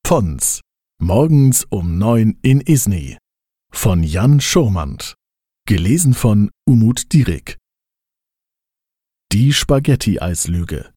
Pons. Morgens um 9 in Isny. Von Jan Schurmand. Gelesen von Umut Dirik. Die Spaghetti-Eislüge.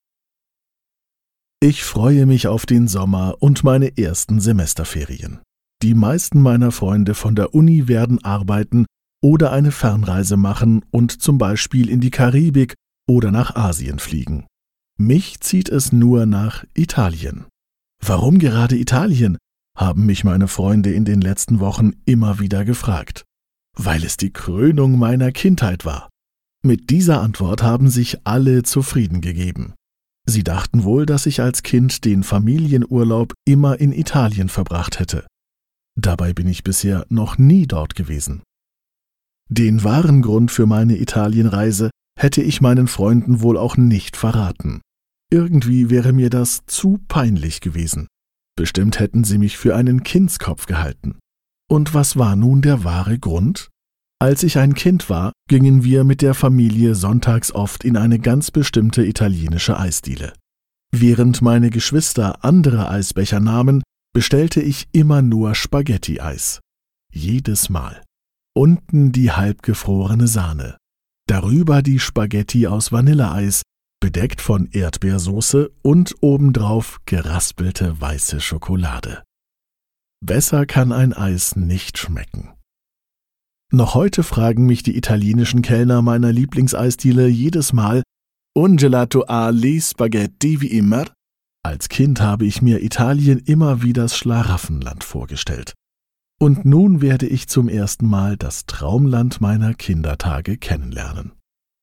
Ich freue mich auf den Sommer und meine ersten Semesterferien. Die meisten meiner Freunde von der Uni werden arbeiten oder eine Fernreise machen und zum Beispiel in die Karibik oder nach Asien fliegen. Mich zieht es nur nach Italien. Warum gerade Italien, haben mich meine Freunde in den letzten Wochen immer wieder gefragt. Weil es die Krönung meiner Kindheit war. Mit dieser Antwort haben sich alle zufrieden gegeben. Sie dachten wohl, dass ich als Kind den Familienurlaub immer in Italien verbracht hätte. Dabei bin ich bisher noch nie dort gewesen. Den wahren Grund für meine Italienreise hätte ich meinen Freunden wohl auch nicht verraten. Irgendwie wäre mir das zu peinlich gewesen. Bestimmt hätten sie mich für einen Kindskopf gehalten. Und was war nun der wahre Grund? Als ich ein Kind war, gingen wir mit der Familie sonntags oft in eine ganz bestimmte italienische Eisdiele. Während meine Geschwister andere Eisbecher nahmen, bestellte ich immer nur Spaghetti-Eis. Jedes Mal. Unten die halbgefrorene Sahne. Darüber die Spaghetti aus Vanilleeis, bedeckt von Erdbeersoße und obendrauf geraspelte weiße Schokolade. Besser kann ein Eis nicht schmecken. Noch heute fragen mich die italienischen Kellner meiner Lieblingseisdiele jedes Mal: "Un gelato ali spaghetti wie immer?" Als Kind habe ich mir Italien immer wie das Schlaraffenland vorgestellt. Und nun werde ich zum ersten Mal das Traumland meiner Kindertage kennenlernen.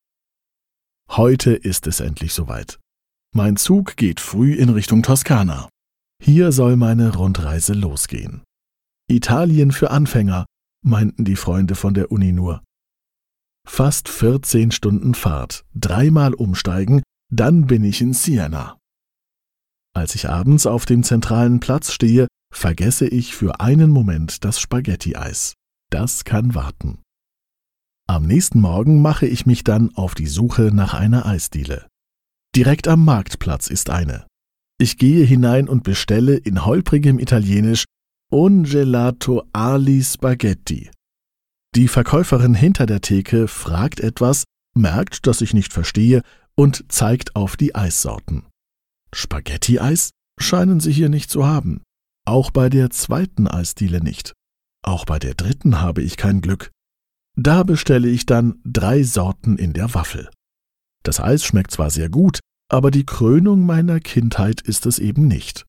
Heute ist es endlich soweit. Mein Zug geht früh in Richtung Toskana. Hier soll meine Rundreise losgehen. Italien für Anfänger, meinten die Freunde von der Uni nur. Fast 14 Stunden Fahrt, 3-mal umsteigen, dann bin ich in Siena. Als ich abends auf dem zentralen Platz stehe, vergesse ich für einen Moment das Spaghetti-Eis. Das kann warten. Am nächsten Morgen mache ich mich dann auf die Suche nach einer Eisdiele. Direkt am Marktplatz ist eine. Ich gehe hinein und bestelle in holprigem Italienisch "Un gelato ali spaghetti". Die Verkäuferin hinter der Theke fragt etwas, merkt, dass ich nicht verstehe und zeigt auf die Eissorten. Spaghetti-Eis scheinen sie hier nicht zu haben. Auch bei der zweiten Eisdiele nicht. Auch bei der dritten habe ich kein Glück. Da bestelle ich dann 3 Sorten in der Waffel. Das Eis schmeckt zwar sehr gut, aber die Krönung meiner Kindheit ist es eben nicht.